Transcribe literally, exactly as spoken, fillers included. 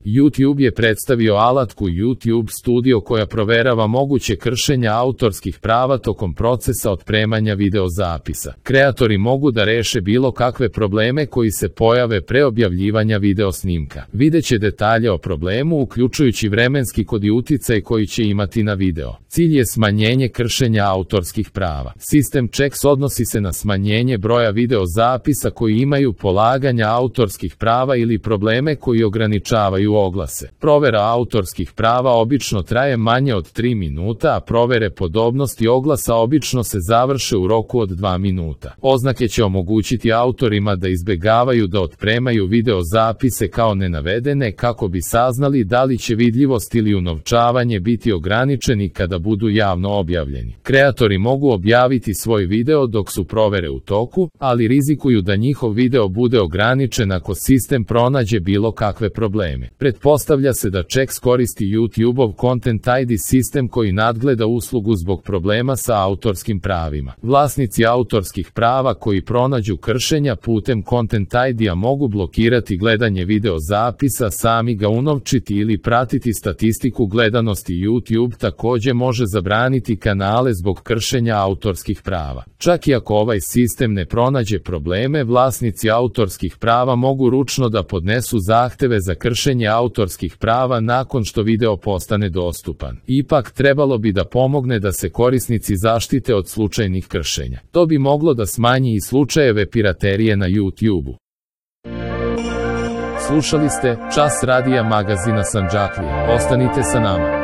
YouTube je predstavio alatku YouTube Studio koja proverava moguće kršenja autorskih prava tokom procesa otpremanja videozapisa. Kreatori mogu da reše bilo kakve probleme koji se pojave pre objavljivanja video snimka. Videće detalje o problemu, uključujući vremenski kod i uticaj koji će imati na video. Cilj je smanjenje kršenja autorskih prava. Sistem Checks odnosi se na smanjenje broja videozapisa koji imaju polaganja autorskih prava ili probleme koji ograničavaju oglase. Provera autorskih prava obično traje manje od tri minuta, a provere podobnosti oglasa obično se završe u roku od dva minuta. Oznake će omogućiti autorima da izbegavaju da otpremaju videozapise kao nenavedene kako bi saznali da li će vidljivost ili unovčavanje biti ograničeni kada budu javno objavljeni. Kreatori mogu objaviti svoj video dok su provere u toku, ali rizikuju da njihov video bude ograničen ako sistem pronađe bilo kakve probleme. Pretpostavlja se da Checks koristi YouTube-ov Content I D sistem koji nadgleda uslugu zbog problema sa autorskim pravima. Vlasnici autorskih prava koji pronađu kršenja putem Content I D-a mogu blokirati gledanje videozapisa, sami ga unovčiti ili pratiti statistiku gledanosti. YouTube takođe može zabraniti kanale zbog kršenja autorskih prava. Čak i ako ovaj sistem ne pronađe probleme, vlasnici autorskih prava mogu ručno da podnesu zahteve za kršenje autorskih prava nakon što video postane dostupan. Ipak, trebalo bi da pomogne da se korisnici zaštite od slučajnih kršenja. To bi moglo da smanji i slučajeve piraterije na YouTube-u. Slušali ste Čas radija magazina Sandžaklija. Ostanite sa nama.